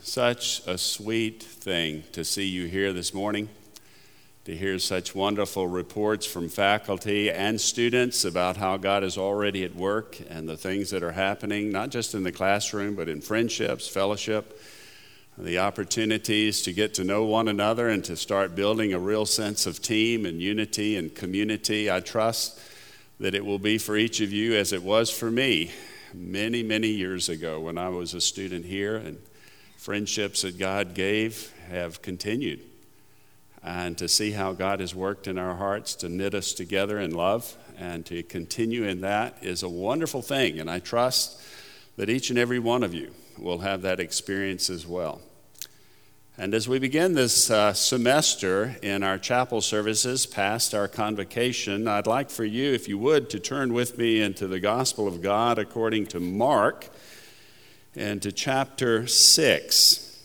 Such a sweet thing to see you here this morning, to hear such wonderful reports from faculty and students about how God is already at work and the things that are happening, not just in the classroom, but in friendships, fellowship, the opportunities to get to know one another and to start building a real sense of team and unity and community. I trust that it will be for each of you as it was for me many, many years ago when I was a student here, and friendships that God gave have continued. And to see how God has worked in our hearts to knit us together in love and to continue in that is a wonderful thing. And I trust that each and every one of you will have that experience as well. And as we begin this semester in our chapel services past our convocation, I'd like for you, if you would, to turn with me into the Gospel of God according to Mark and to chapter 6.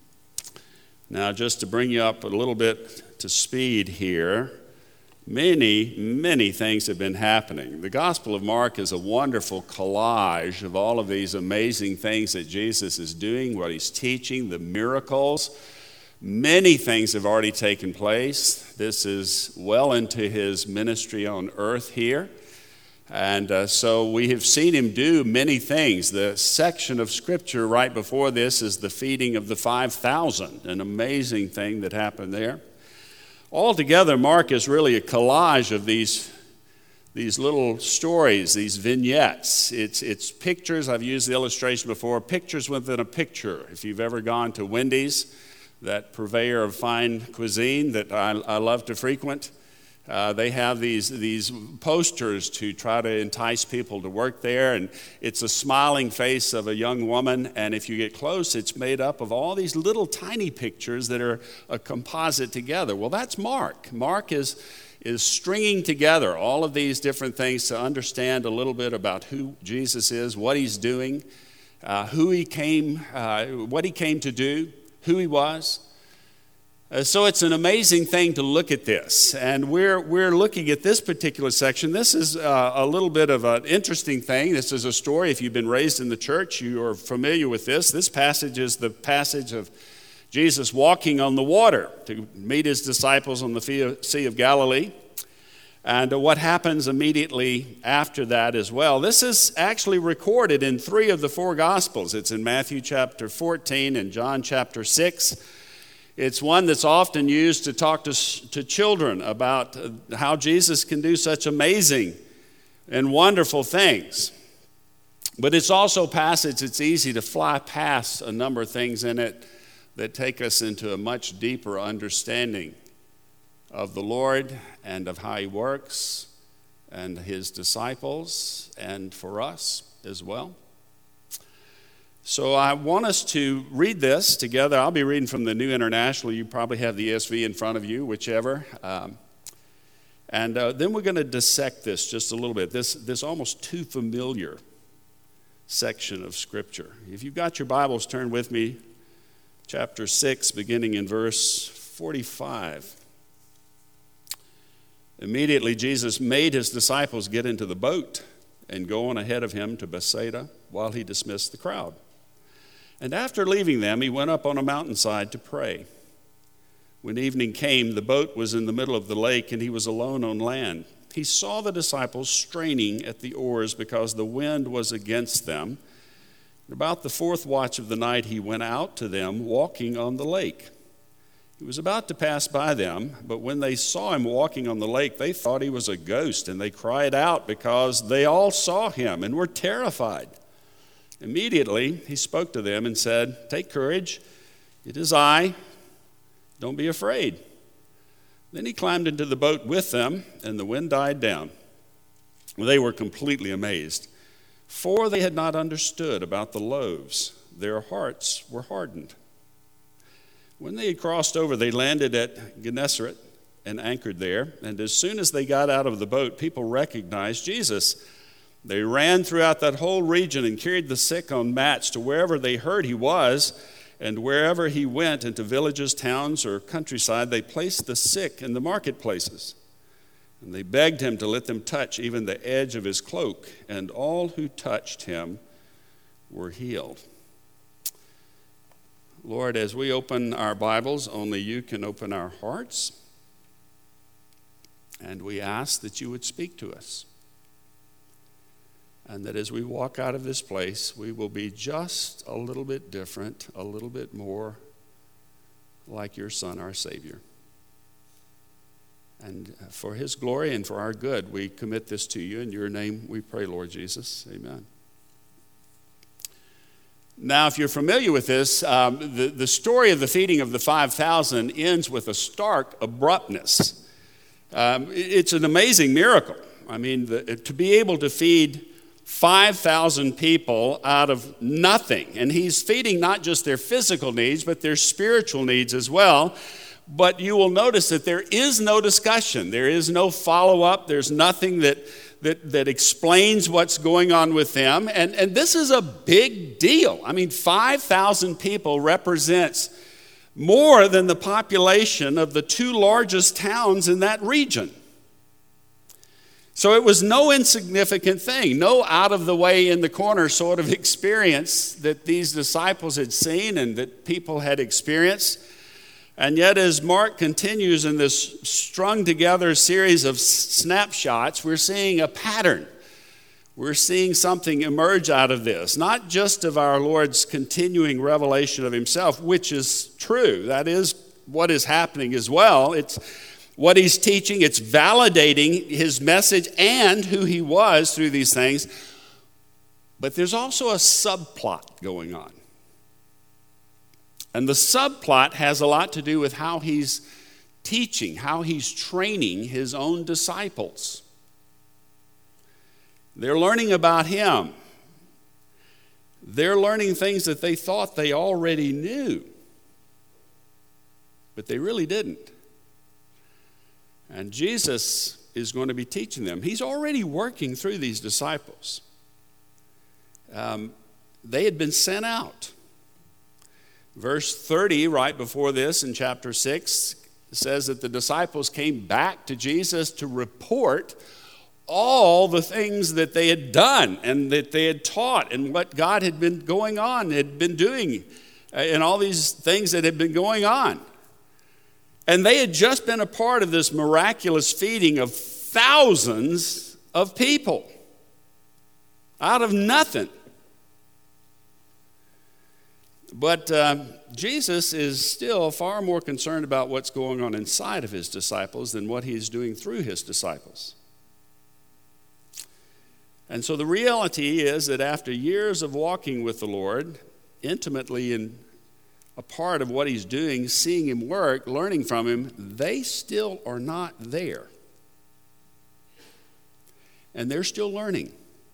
Now, just to bring you up a little bit to speed here, many things have been happening. The Gospel of Mark is a wonderful collage of all of these amazing things that Jesus is doing, what he's teaching, the miracles. Many things have already taken place. This is well into his ministry on earth here. And so we have seen him do many things. The section of Scripture right before this is the feeding of the 5,000, an amazing thing that happened there. Altogether, Mark is really a collage of these little stories, these vignettes. It's pictures. I've used the illustration before, pictures within a picture. If you've ever gone to Wendy's, that purveyor of fine cuisine that I love to frequent, they have these posters to try to entice people to work there, and it's a smiling face of a young woman, and if you get close, it's made up of all these little tiny pictures that are a composite together. Well, that's Mark. Mark is stringing together all of these different things to understand a little bit about who Jesus is, what he's doing, what he came to do, who he was. So it's an amazing thing to look at this, and we're looking at this particular section. This is a little bit of an interesting thing. This is a story. If you've been raised in the church, you are familiar with this. This passage is the passage of Jesus walking on the water to meet his disciples on the Sea of Galilee, and what happens immediately after that as well. This is actually recorded in 3 of the 4 Gospels. It's in Matthew chapter 14 and John chapter 6. It's one that's often used to talk to children about how Jesus can do such amazing and wonderful things. But it's also a passage it's easy to fly past a number of things in it that take us into a much deeper understanding of the Lord and of how he works and his disciples and for us as well. So I want us to read this together. I'll be reading from the New International. You probably have the ESV in front of you, whichever. And then we're going to dissect this just a little bit, this almost too familiar section of Scripture. If you've got your Bibles, turn with me, chapter 6, beginning in verse 45. Immediately, Jesus made his disciples get into the boat and go on ahead of him to Bethsaida while he dismissed the crowd. And after leaving them, he went up on a mountainside to pray. When evening came, the boat was in the middle of the lake, and he was alone on land. He saw the disciples straining at the oars because the wind was against them. About the 4th watch of the night, he went out to them walking on the lake. He was about to pass by them, but when they saw him walking on the lake, they thought he was a ghost, and they cried out because they all saw him and were terrified. Immediately, he spoke to them and said, "Take courage, it is I, don't be afraid." Then he climbed into the boat with them, and the wind died down. They were completely amazed, for they had not understood about the loaves. Their hearts were hardened. When they had crossed over, they landed at Gennesaret and anchored there, and as soon as they got out of the boat, people recognized Jesus. They ran throughout that whole region and carried the sick on mats to wherever they heard he was, and wherever he went into villages, towns, or countryside, they placed the sick in the marketplaces. And they begged him to let them touch even the edge of his cloak, and all who touched him were healed. Lord, as we open our Bibles, only you can open our hearts. And we ask that you would speak to us. And that as we walk out of this place, we will be just a little bit different, a little bit more like your Son, our Savior. And for his glory and for our good, we commit this to you. In your name we pray, Lord Jesus. Amen. Now, if you're familiar with this, the story of the feeding of the 5,000 ends with a stark abruptness. It's an amazing miracle. I mean, to be able to feed 5,000 people out of nothing. And he's feeding not just their physical needs, but their spiritual needs as well. But you will notice that there is no discussion. There is no follow-up. There's nothing that explains what's going on with them. And this is a big deal. I mean, 5,000 people represents more than the population of the two largest towns in that region. So it was no insignificant thing, no out-of-the-way, in-the-corner sort of experience that these disciples had seen and that people had experienced. And yet, as Mark continues in this strung-together series of snapshots, we're seeing a pattern. We're seeing something emerge out of this, not just of our Lord's continuing revelation of himself, which is true. That is what is happening as well. It's what he's teaching. It's validating his message and who he was through these things. But there's also a subplot going on. And the subplot has a lot to do with how he's teaching, how he's training his own disciples. They're learning about him. They're learning things that they thought they already knew, but they really didn't. And Jesus is going to be teaching them. He's already working through these disciples. They had been sent out. Verse 30, right before this in chapter 6, says that the disciples came back to Jesus to report all the things that they had done and that they had taught and what God had been going on, had been doing, and all these things that had been going on. And they had just been a part of this miraculous feeding of thousands of people out of nothing. But Jesus is still far more concerned about what's going on inside of his disciples than what he's doing through his disciples. And so the reality is that after years of walking with the Lord, intimately in a part of what he's doing, seeing him work, learning from him, they still are not there. And they're still learning.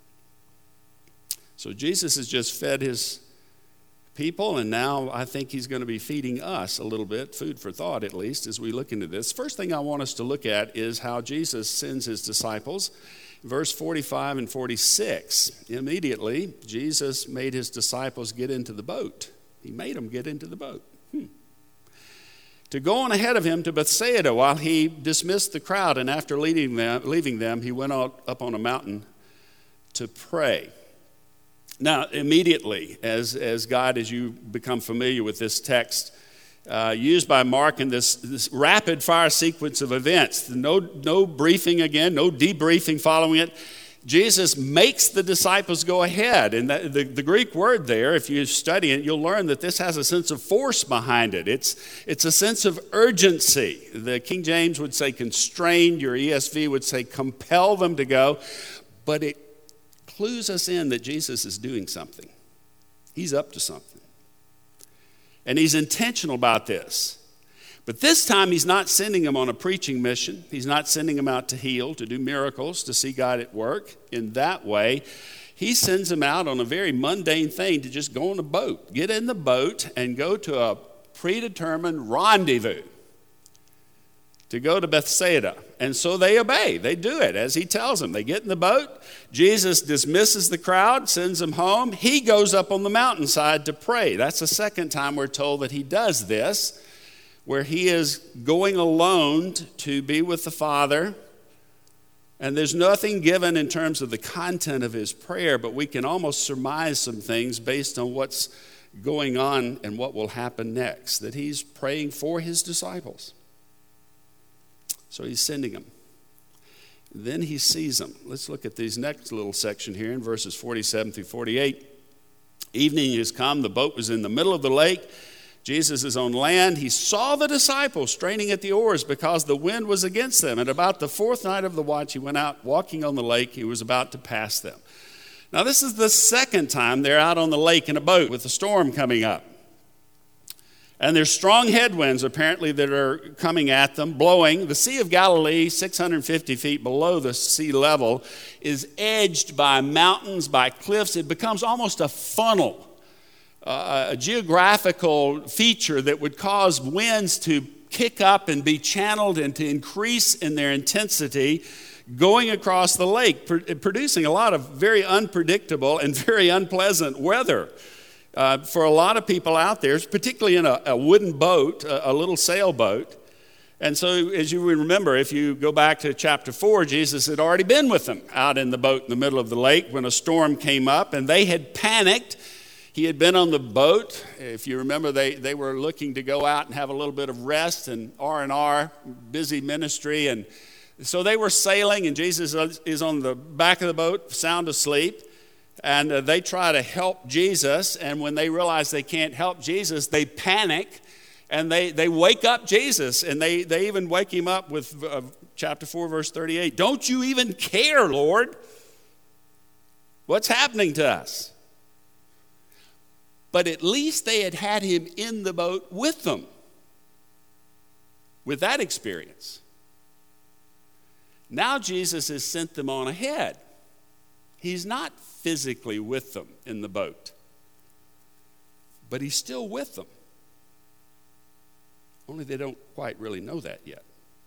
So Jesus has just fed his people, and now I think he's going to be feeding us a little bit, food for thought at least, as we look into this. First thing I want us to look at is how Jesus sends his disciples. Verse 45 and 46, immediately Jesus made his disciples get into the boat. He made them get into the boat. To go on ahead of him to Bethsaida while he dismissed the crowd, and after leaving them, he went out up on a mountain to pray. Now, immediately, as you become familiar with this text, used by Mark in this rapid-fire sequence of events, no briefing again, no debriefing following it. Jesus makes the disciples go ahead. And the Greek word there, if you study it, you'll learn that this has a sense of force behind it. It's a sense of urgency. The King James would say constrained. Your ESV would say compel them to go. But it clues us in that Jesus is doing something. He's up to something. And he's intentional about this. But this time he's not sending them on a preaching mission. He's not sending them out to heal, to do miracles, to see God at work in that way. He sends them out on a very mundane thing, to just go on a boat. Get in the boat and go to a predetermined rendezvous. To go to Bethsaida. And so they obey. They do it as he tells them. They get in the boat. Jesus dismisses the crowd, sends them home. He goes up on the mountainside to pray. That's the second time we're told that he does this, where he is going alone to be with the Father. And there's nothing given in terms of the content of his prayer, but we can almost surmise some things based on what's going on and what will happen next, that he's praying for his disciples. So he's sending them. Then he sees them. Let's look at these next little section here in verses 47 through 48. Evening has come. The boat was in the middle of the lake. Jesus is on land. He saw the disciples straining at the oars because the wind was against them. And about the fourth night of the watch, he went out walking on the lake. He was about to pass them. Now, this is the second time they're out on the lake in a boat with a storm coming up. And there's strong headwinds, apparently, that are coming at them, blowing. The Sea of Galilee, 650 feet below the sea level, is edged by mountains, by cliffs. It becomes almost a funnel, a geographical feature that would cause winds to kick up and be channeled and to increase in their intensity, going across the lake, producing a lot of very unpredictable and very unpleasant weather. For a lot of people out there, particularly in a wooden boat, a little sailboat. And so, as you remember, if you go back to chapter 4, Jesus had already been with them out in the boat in the middle of the lake when a storm came up, and they had panicked. He had been on the boat. If you remember, they were looking to go out and have a little bit of rest and R&R, busy ministry. And so they were sailing, and Jesus is on the back of the boat, sound asleep. And they try to help Jesus, and when they realize they can't help Jesus, they panic, and they wake up Jesus, and they even wake him up with chapter 4, verse 38. Don't you even care, Lord? What's happening to us? But at least they had had him in the boat with them, with that experience. Now Jesus has sent them on ahead. He's not physically with them in the boat, but he's still with them. Only they don't quite really know that yet.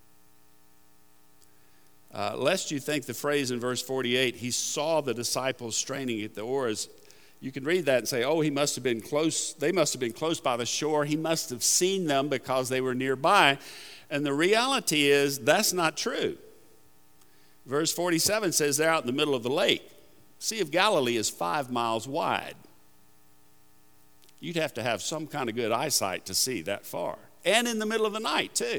Lest you think the phrase in verse 48, he saw the disciples straining at the oars, you can read that and say, oh, he must have been close. They must have been close by the shore. He must have seen them because they were nearby. And the reality is that's not true. Verse 47 says they're out in the middle of the lake. Sea of Galilee is 5 miles wide. You'd have to have some kind of good eyesight to see that far. And in the middle of the night, too.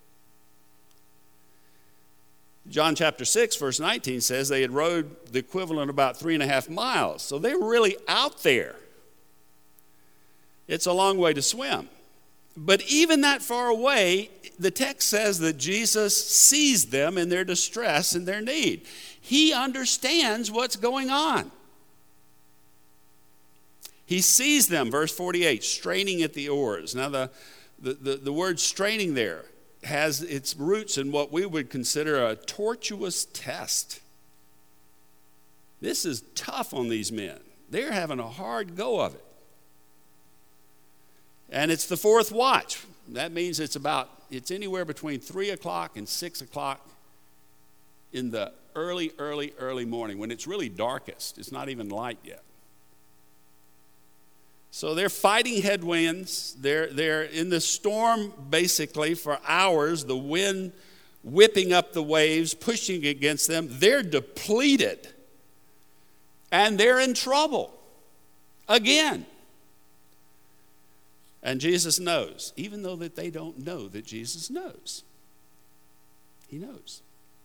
John chapter 6, verse 19 says they had rowed the equivalent of about 3.5 miles. So they were really out there. It's a long way to swim. But even that far away, the text says that Jesus sees them in their distress and their need. He understands what's going on. He sees them, verse 48, straining at the oars. Now the word straining there has its roots in what we would consider a tortuous test. This is tough on these men. They're having a hard go of it. And it's the fourth watch. That means it's anywhere between 3 o'clock and 6 o'clock in the early morning when it's really darkest. It's not even light yet. So they're fighting headwinds. They're in the storm basically for hours, the wind whipping up the waves, pushing against them. They're depleted. And they're in trouble again. And Jesus knows, even though that they don't know that Jesus knows. He knows.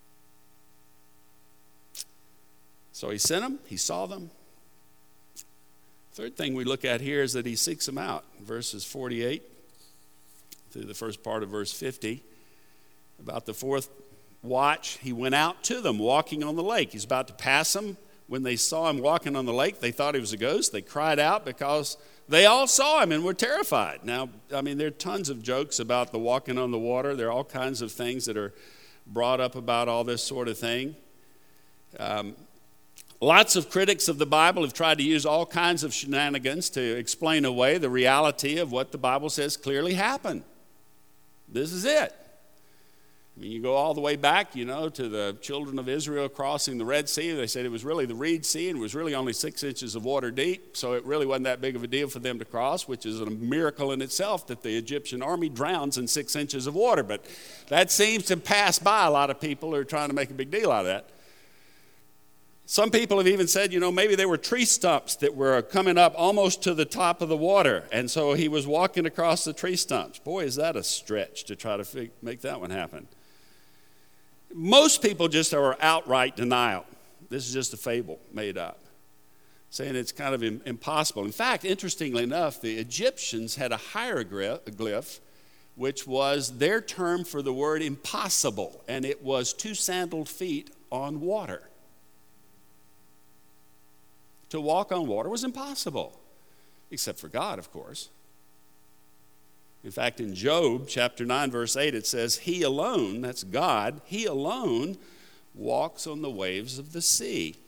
So he sent them, he saw them. Third thing we look at here is that he seeks them out. Verses 48 through the first part of verse 50. About the fourth watch, he went out to them walking on the lake. He's about to pass them. When they saw him walking on the lake, they thought he was a ghost. They cried out because they all saw him and were terrified. Now, I mean, there are tons of jokes about the walking on the water. There are all kinds of things that are brought up about all this sort of thing. Lots of critics of the Bible have tried to use all kinds of shenanigans to explain away the reality of what the Bible says clearly happened. This is it. I mean, you go all the way back, to the children of Israel crossing the Red Sea. They said it was really the Reed Sea and it was really only 6 inches of water deep, so it really wasn't that big of a deal for them to cross, which is a miracle in itself that the Egyptian army drowns in 6 inches of water. But that seems to pass by a lot of people who are trying to make a big deal out of that. Some people have even said, maybe there were tree stumps that were coming up almost to the top of the water. And so he was walking across the tree stumps. Boy, is that a stretch to try to make that one happen. Most people just are outright denial. This is just a fable made up, saying it's kind of impossible. In fact, interestingly enough, the Egyptians had a hieroglyph, which was their term for the word impossible, and it was 2 sandaled feet on water. To walk on water was impossible, except for God, of course. In fact, in Job chapter 9, verse 8, it says, he alone, that's God, he alone walks on the waves of the sea.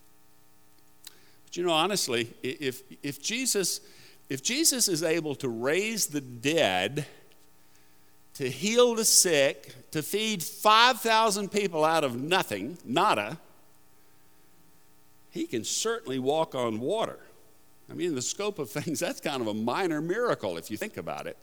But honestly, if Jesus is able to raise the dead, to heal the sick, to feed 5,000 people out of nothing, nada, he can certainly walk on water. I mean, in the scope of things, that's kind of a minor miracle if you think about it.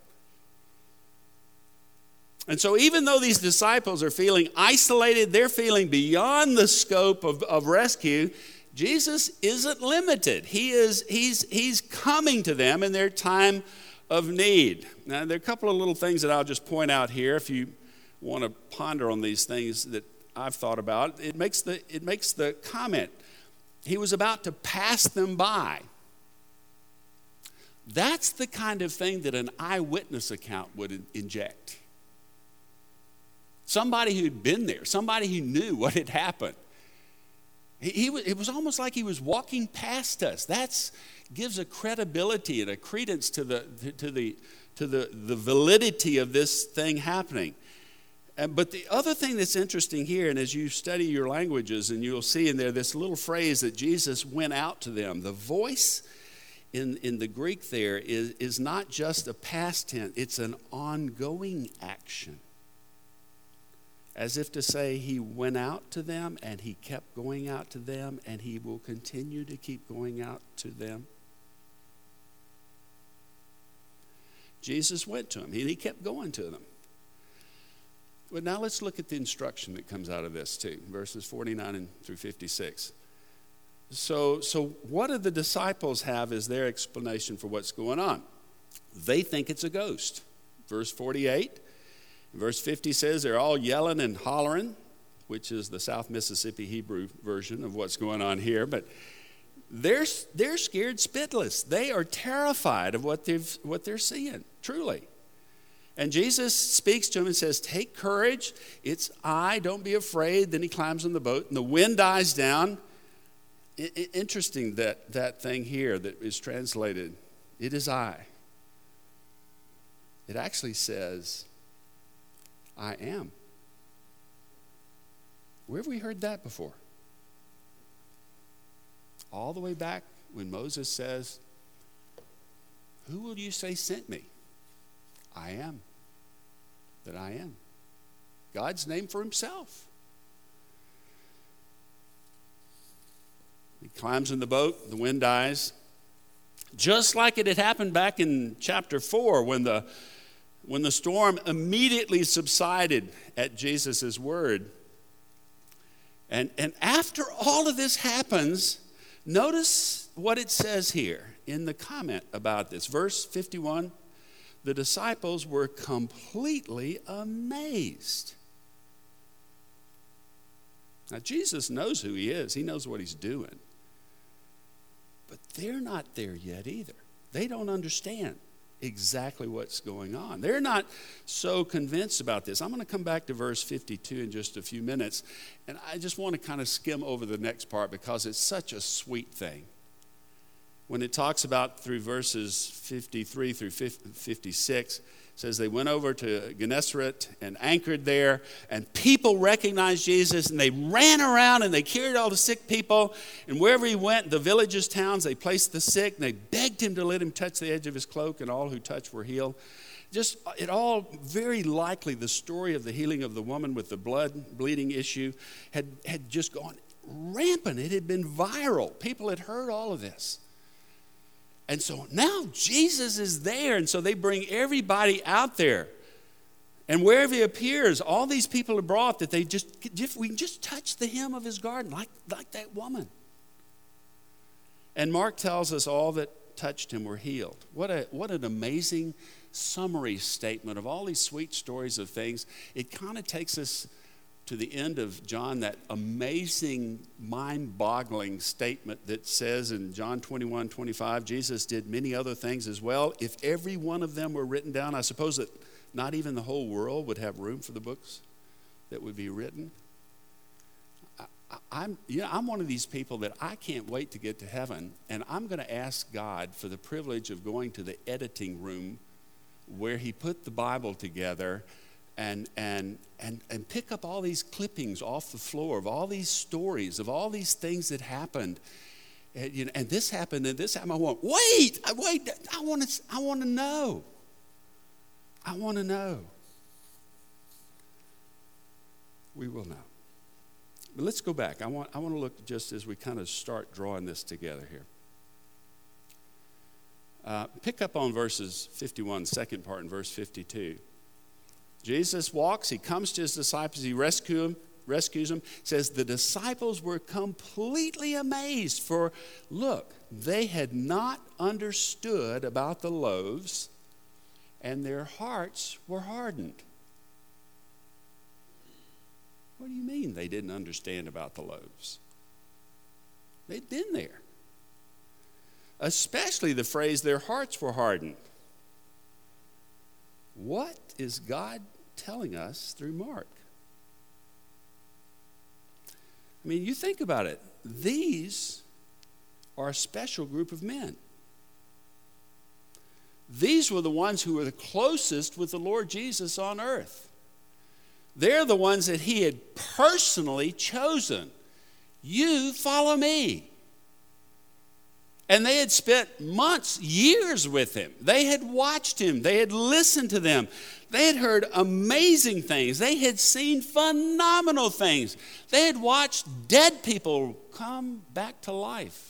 And so even though these disciples are feeling isolated, they're feeling beyond the scope of rescue, Jesus isn't limited. He's coming to them in their time of need. Now, there are a couple of little things that I'll just point out here if you want to ponder on these things that I've thought about. It makes the comment, he was about to pass them by. That's the kind of thing that an eyewitness account would inject. Somebody who'd been there, somebody who knew what had happened. It was almost like he was walking past us. That gives a credibility and a credence to the validity of this thing happening. But the other thing that's interesting here, and as you study your languages, and you'll see in there this little phrase that Jesus went out to them. The voice in the Greek there is not just a past tense, it's an ongoing action. As if to say he went out to them and he kept going out to them and he will continue to keep going out to them. Jesus went to them and he kept going to them. But now let's look at the instruction that comes out of this too, verses 49 through 56. So what do the disciples have as their explanation for what's going on? They think it's a ghost. Verse 48. Verse 50 says they're all yelling and hollering, which is the South Mississippi Hebrew version of what's going on here. But they're scared spitless. They are terrified of what they're seeing, truly. And Jesus speaks to him and says, take courage. It's I. Don't be afraid. Then he climbs on the boat and the wind dies down. Interesting that thing here that is translated, it is I. It actually says, I am. Where have we heard that before? All the way back when Moses says, who will you say sent me? I am. That I am. God's name for himself. He climbs in the boat, the wind dies. Just like it had happened back in chapter 4 when the storm immediately subsided at Jesus' word. And after all of this happens, notice what it says here in the comment about this. Verse 51, the disciples were completely amazed. Now, Jesus knows who he is. He knows what he's doing. But they're not there yet either. They don't understand exactly what's going on. They're not so convinced about this. I'm going to come back to verse 52 in just a few minutes, and I just want to kind of skim over the next part because it's such a sweet thing. When it talks about through verses 53 through 56, it says they went over to Gennesaret and anchored there, and people recognized Jesus, and they ran around and they carried all the sick people, and wherever he went, the villages, towns, they placed the sick, and they begged him to let him touch the edge of his cloak, and all who touched were healed. Just, it all, very likely, the story of the healing of the woman with the bleeding issue had just gone rampant. It had been viral. People had heard all of this. And so now Jesus is there, and so they bring everybody out there. And wherever he appears, all these people are brought that we can just touch the hem of his garment, like that woman. And Mark tells us all that touched him were healed. What an amazing summary statement of all these sweet stories of things. It kind of takes us to the end of John, that amazing, mind-boggling statement that says in John 21:25, Jesus did many other things as well. If every one of them were written down, I suppose that not even the whole world would have room for the books that would be written. I'm one of these people that I can't wait to get to heaven, and I'm going to ask God for the privilege of going to the editing room where he put the Bible together and pick up all these clippings off the floor of all these stories, of all these things that happened. And this happened and this happened. I want, wait, I want to know. I want to know. We will know. But let's go back. I want to look just as we kind of start drawing this together here. Pick up on verses 51, second part in verse 52. Jesus walks, he comes to his disciples, he rescues them. Says the disciples were completely amazed, for look, they had not understood about the loaves, and their hearts were hardened. What do you mean they didn't understand about the loaves? They'd been there. Especially the phrase, their hearts were hardened. What is God telling us through Mark? I mean, you think about it. These are a special group of men. These were the ones who were the closest with the Lord Jesus on earth. They're the ones that he had personally chosen. You follow me. And they had spent months, years with him. They had watched him. They had listened to them. They had heard amazing things. They had seen phenomenal things. They had watched dead people come back to life.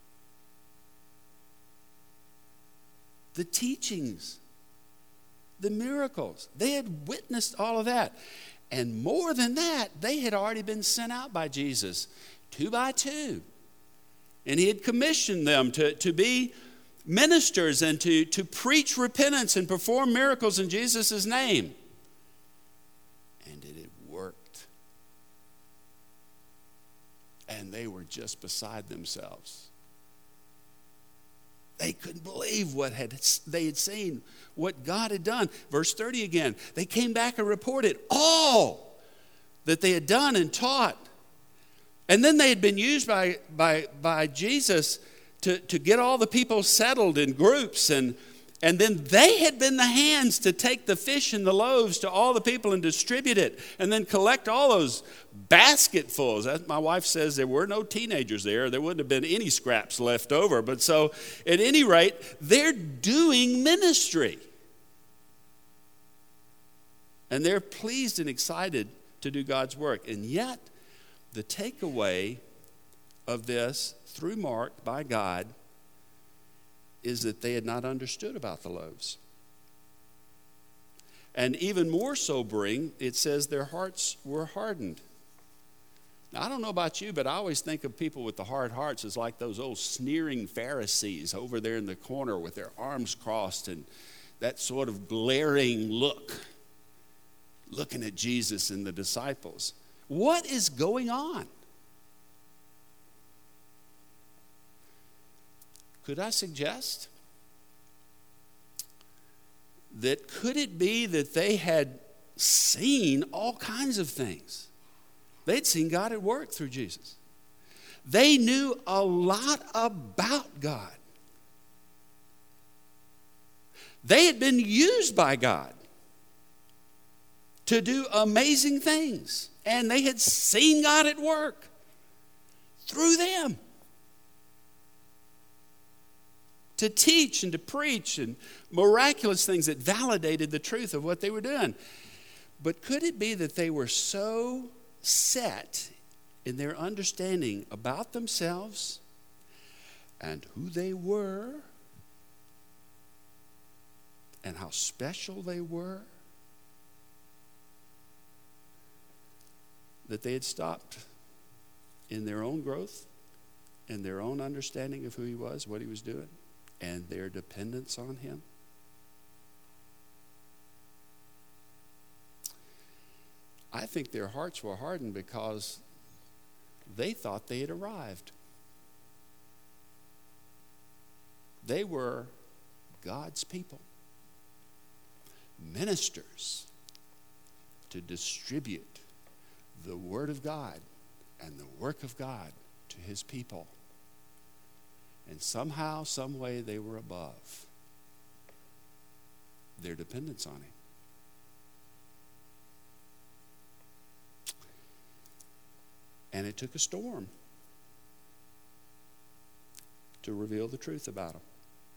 The teachings, the miracles. They had witnessed all of that. And more than that, they had already been sent out by Jesus, 2 by 2. And he had commissioned them to be ministers and to preach repentance and perform miracles in Jesus' name. And it had worked. And they were just beside themselves. They couldn't believe what they had seen, what God had done. Verse 30 again, they came back and reported all that they had done and taught. And then they had been used by Jesus to get all the people settled in groups. And then they had been the hands to take the fish and the loaves to all the people and distribute it. And then collect all those basketfuls. As my wife says, there were no teenagers there. There wouldn't have been any scraps left over. But so at any rate, they're doing ministry. And they're pleased and excited to do God's work. And yet, the takeaway of this through Mark by God is that they had not understood about the loaves. And even more sobering, it says their hearts were hardened. Now, I don't know about you, but I always think of people with the hard hearts as like those old sneering Pharisees over there in the corner with their arms crossed and that sort of glaring look, looking at Jesus and the disciples. What is going on? Could I suggest that could it be that they had seen all kinds of things? They'd seen God at work through Jesus. They knew a lot about God. They had been used by God to do amazing things. And they had seen God at work through them. To teach and to preach and miraculous things that validated the truth of what they were doing. But could it be that they were so set in their understanding about themselves and who they were and how special they were that they had stopped in their own growth and their own understanding of who he was, what he was doing, and their dependence on him. I think their hearts were hardened because they thought they had arrived. They were God's people, ministers to distribute the Word of God and the work of God to his people. And somehow, some way, they were above their dependence on him. And it took a storm to reveal the truth about him.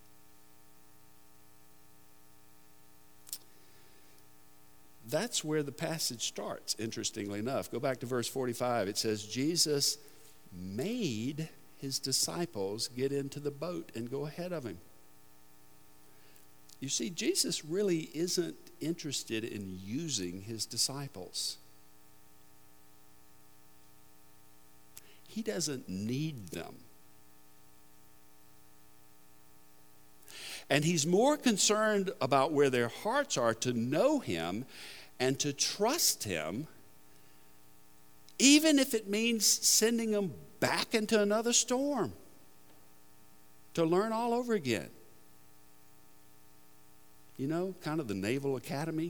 That's where the passage starts, interestingly enough. Go back to verse 45. It says, Jesus made his disciples get into the boat and go ahead of him. You see, Jesus really isn't interested in using his disciples. He doesn't need them. And he's more concerned about where their hearts are to know him and to trust him, even if it means sending them back into another storm to learn all over again. You know, kind of the Naval Academy.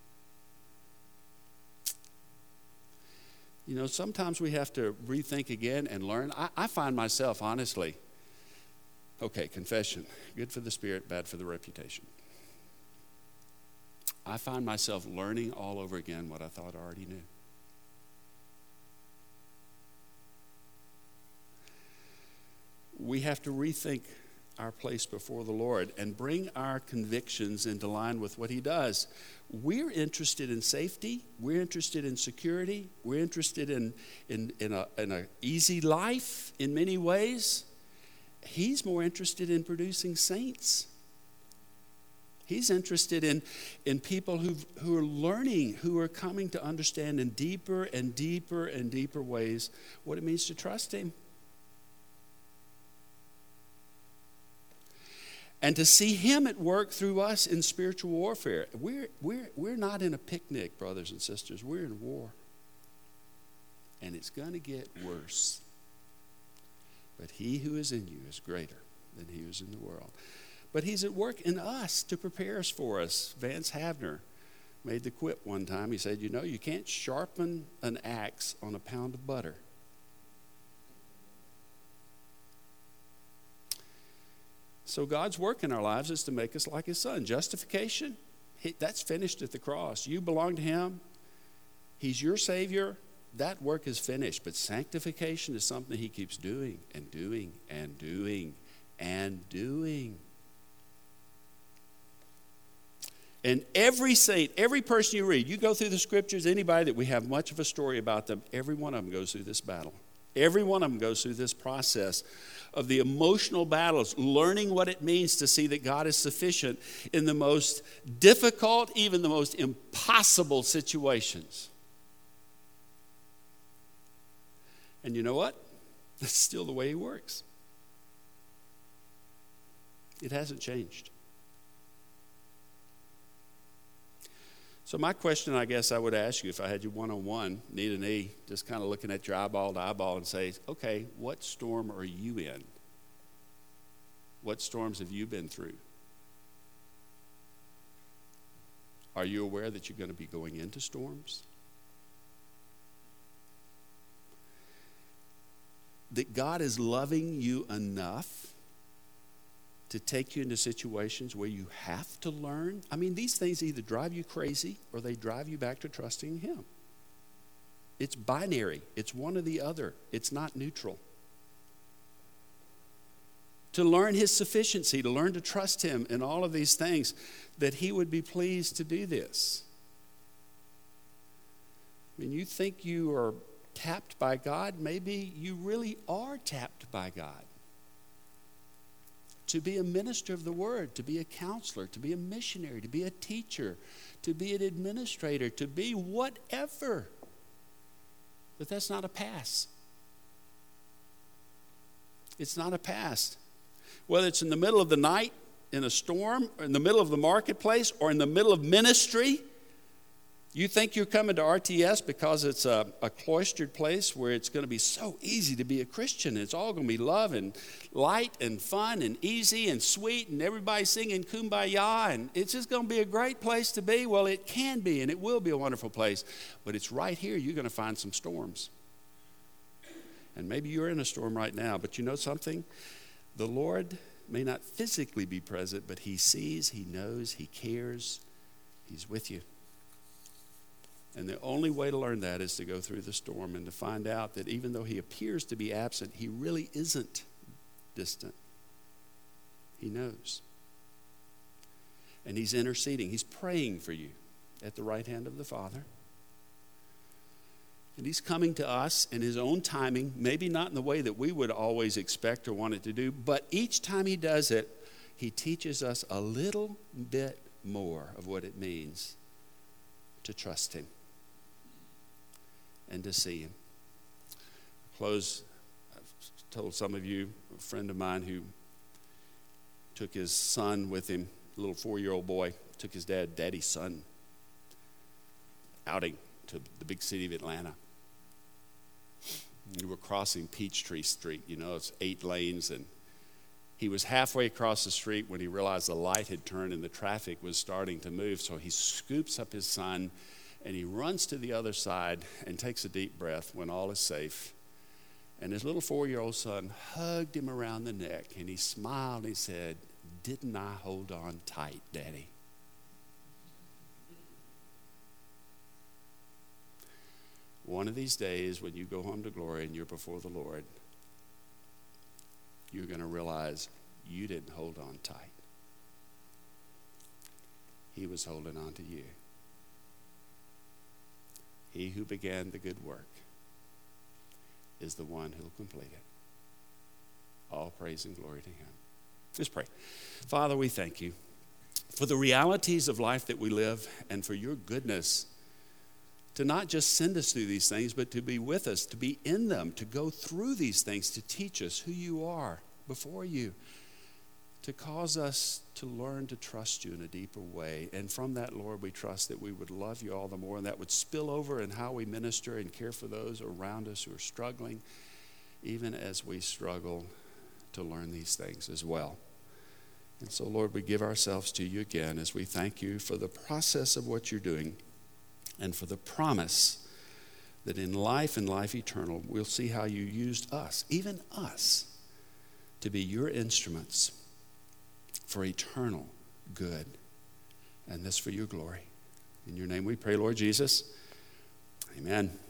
You know, sometimes we have to rethink again and learn. I find myself, honestly, okay, confession, good for the spirit, bad for the reputation. I find myself learning all over again what I thought I already knew. We have to rethink our place before the Lord and bring our convictions into line with what he does. We're interested in safety. We're interested in security. We're interested in an easy life in many ways. He's more interested in producing saints. He's interested in people who are learning, who are coming to understand in deeper and deeper and deeper ways what it means to trust him. And to see him at work through us in spiritual warfare. We're not in a picnic, brothers and sisters. We're in war. And it's going to get worse. But he who is in you is greater than he who is in the world. But he's at work in us to prepare us for us. Vance Havner made the quip one time. He said, you know, you can't sharpen an axe on a pound of butter. So God's work in our lives is to make us like his son. Justification, that's finished at the cross. You belong to him. He's your Savior. That work is finished. But sanctification is something he keeps doing and doing and doing and doing. And every saint, every person you read, you go through the scriptures, anybody that we have much of a story about them, every one of them goes through this battle. Every one of them goes through this process of the emotional battles, learning what it means to see that God is sufficient in the most difficult, even the most impossible situations. And you know what? That's still the way he works. It hasn't changed. So my question, I guess I would ask you if I had you one-on-one, knee to knee, just kind of looking at your eyeball to eyeball and say, okay, what storm are you in? What storms have you been through? Are you aware that you're going to be going into storms? That God is loving you enough to take you into situations where you have to learn. I mean, these things either drive you crazy or they drive you back to trusting him. It's binary. It's one or the other. It's not neutral. To learn his sufficiency, to learn to trust him in all of these things, that he would be pleased to do this. I mean, you think you are tapped by God, maybe you really are tapped by God. To be a minister of the word, to be a counselor, to be a missionary, to be a teacher, to be an administrator, to be whatever. But that's not a pass. It's not a pass. Whether it's in the middle of the night, in a storm, or in the middle of the marketplace, or in the middle of ministry, you think you're coming to RTS because it's a cloistered place where it's going to be so easy to be a Christian. It's all going to be love and light and fun and easy and sweet and everybody singing Kumbaya, and it's just going to be a great place to be. Well, it can be, and it will be a wonderful place, but it's right here you're going to find some storms. And maybe you're in a storm right now, but you know something? The Lord may not physically be present, but he sees, he knows, he cares, he's with you. And the only way to learn that is to go through the storm and to find out that even though he appears to be absent, he really isn't distant. He knows. And he's interceding. He's praying for you at the right hand of the Father. And he's coming to us in his own timing, maybe not in the way that we would always expect or want it to do, but each time he does it, he teaches us a little bit more of what it means to trust him and to see him. Close. I've told some of you, a friend of mine who took his son with him, a little 4-year-old boy, took his daddy's son outing to the big city of Atlanta. We were crossing Peachtree Street, it's 8 lanes, and he was halfway across the street when he realized the light had turned and the traffic was starting to move, so he scoops up his son and he runs to the other side and takes a deep breath when all is safe. And his little 4-year-old son hugged him around the neck, and he smiled and he said, "Didn't I hold on tight, Daddy?" One of these days when you go home to glory and you're before the Lord, you're going to realize you didn't hold on tight. He was holding on to you. He who began the good work is the one who will complete it. All praise and glory to him. Let's pray. Father, we thank you for the realities of life that we live and for your goodness to not just send us through these things, but to be with us, to be in them, to go through these things, to teach us who you are before you, to cause us to learn to trust you in a deeper way. And from that, Lord, we trust that we would love you all the more, and that would spill over in how we minister and care for those around us who are struggling, even as we struggle to learn these things as well. And so, Lord, we give ourselves to you again as we thank you for the process of what you're doing and for the promise that in life and life eternal, we'll see how you used us, even us, to be your instruments for eternal good, and this for your glory. In your name we pray, Lord Jesus. Amen.